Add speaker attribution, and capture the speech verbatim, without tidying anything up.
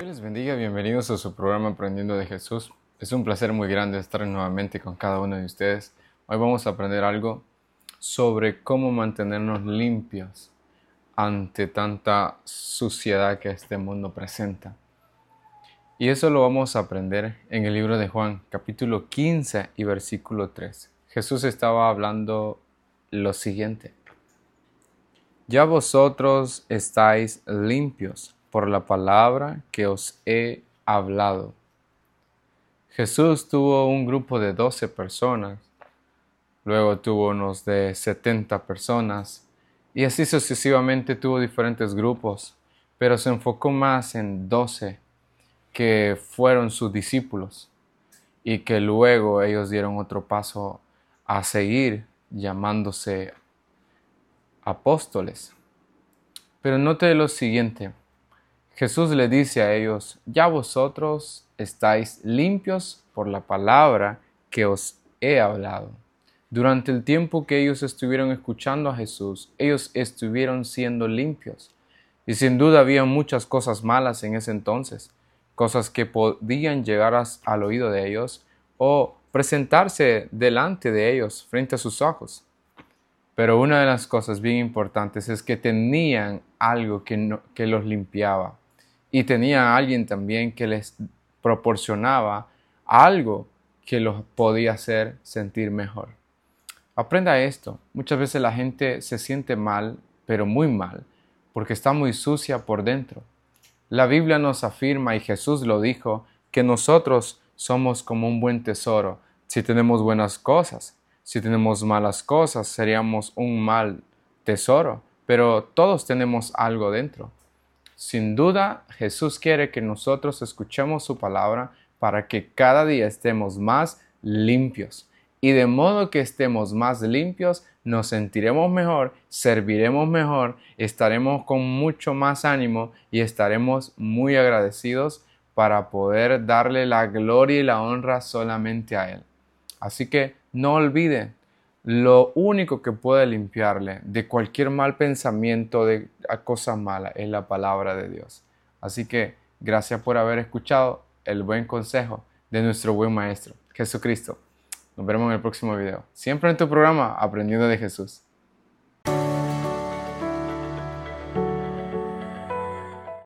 Speaker 1: Les bendiga, bienvenidos a su programa Aprendiendo de Jesús. Es un placer muy grande estar nuevamente con cada uno de ustedes. Hoy vamos a aprender algo sobre cómo mantenernos limpios ante tanta suciedad que este mundo presenta. Y eso lo vamos a aprender en el libro de Juan, capítulo quince y versículo tres. Jesús estaba hablando lo siguiente: Ya vosotros estáis limpios por la palabra que os he hablado. Jesús tuvo un grupo de doce personas, luego tuvo unos de setenta personas, y así sucesivamente tuvo diferentes grupos, pero se enfocó más en doce que fueron sus discípulos, y que luego ellos dieron otro paso a seguir, llamándose apóstoles. Pero note lo siguiente: Jesús le dice a ellos, ya vosotros estáis limpios por la palabra que os he hablado. Durante el tiempo que ellos estuvieron escuchando a Jesús, ellos estuvieron siendo limpios. Y sin duda había muchas cosas malas en ese entonces, cosas que podían llegar al oído de ellos o presentarse delante de ellos, frente a sus ojos. Pero una de las cosas bien importantes es que tenían algo que, no, que los limpiaba. Y tenía a alguien también que les proporcionaba algo que los podía hacer sentir mejor. Aprenda esto. Muchas veces la gente se siente mal, pero muy mal, porque está muy sucia por dentro. La Biblia nos afirma, y Jesús lo dijo, que nosotros somos como un buen tesoro si tenemos buenas cosas. Si tenemos malas cosas, seríamos un mal tesoro, pero todos tenemos algo dentro. Sin duda, Jesús quiere que nosotros escuchemos su palabra para que cada día estemos más limpios. Y de modo que estemos más limpios, nos sentiremos mejor, serviremos mejor, estaremos con mucho más ánimo y estaremos muy agradecidos para poder darle la gloria y la honra solamente a Él. Así que no olviden, lo único que puede limpiarle de cualquier mal pensamiento, de cosa mala, es la palabra de Dios. Así que gracias por haber escuchado el buen consejo de nuestro buen Maestro, Jesucristo. Nos vemos en el próximo video. Siempre en tu programa, Aprendiendo de Jesús.